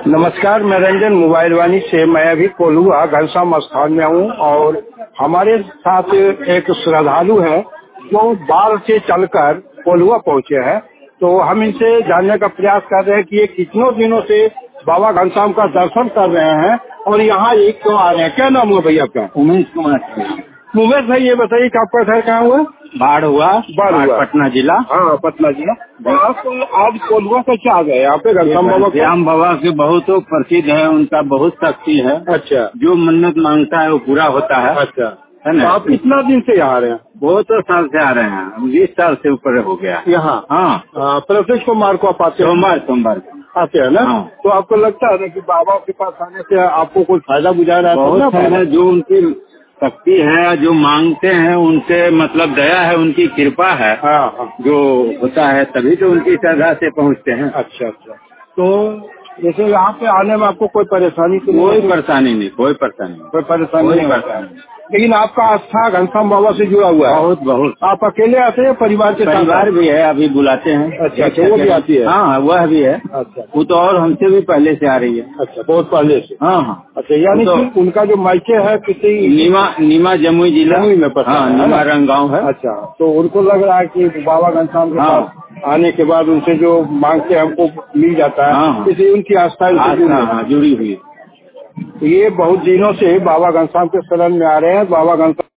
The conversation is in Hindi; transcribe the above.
नमस्कार, मैं रंजन मोबाइल वाणी से। मैं अभी कोल्हुआ घनश्याम स्थान में हूँ और हमारे साथ एक श्रद्धालु है जो बाढ़ से चलकर कोल्हुआ पहुँचे हैं। तो हम इनसे जानने का प्रयास कर रहे हैं कि ये कितनों दिनों से बाबा घनश्याम का दर्शन कर रहे हैं और यहाँ एक तो आ रहे हैं। क्या नाम हुआ भैया आपका? उमेश कुमार। उमेश भाई, ये बताइए कि आपका घर कहाँ हुआ? बाढ़ हुआ पटना जिला। हाँ, पटना जिला। तो आप आज कोल्हुआ से क्या आ गए यहाँ पे घनश्याम बाबा? घनश्याम बाबा के बहुत प्रसिद्ध है, उनका बहुत शक्ति है। अच्छा। जो मन्नत मांगता है वो पूरा होता है। अच्छा, है ना? तो आप कितना दिन से यहाँ आ रहे हैं? बहुत साल से आ रहे हैं, 20 साल से ऊपर हो गया यहाँ। हाँ, प्रत्येक सोमवार को आप आते हैं? सोमवार आते हैं ना? हाँ। तो आपको लगता है ना कि बाबा के पास आने से आपको कोई फायदा गुजार है? बहुत फायदा। जो उनकी शक्ति है, जो मांगते हैं उनसे मतलब दया है, उनकी कृपा है। हाँ। जो होता है तभी तो उनकी श्रद्धा से पहुँचते हैं। अच्छा। तो जैसे यहाँ पे आने में आपको कोई परेशानी? कोई परेशानी नहीं। कोई परेशानी नहीं। लेकिन आपका आस्था घनश्याम बाबा से जुड़ा हुआ है? बहुत। आप अकेले आते हैं परिवार के साथ? परिवार भी है, अभी बुलाते हैं। अच्छा, वो भी आती है? हाँ, वह भी है। अच्छा। वो तो और हमसे भी पहले से आ रही है। अच्छा, बहुत पहले से? हाँ। अच्छा, यानी कि उनका जो मायके है किसी नीमा जमुई जिला में पड़ता है? नीमा रंग गाँव है। अच्छा, तो उनको लग रहा है कि बाबा घनश्याम के पास आने के बाद उनसे जो मांगते हैं हमको मिल जाता है, इसलिए उनकी आस्था जुड़ी हुई है। ये बहुत दिनों से बाबा घनश्याम के शरण में आ रहे हैं। बाबा घनश्याम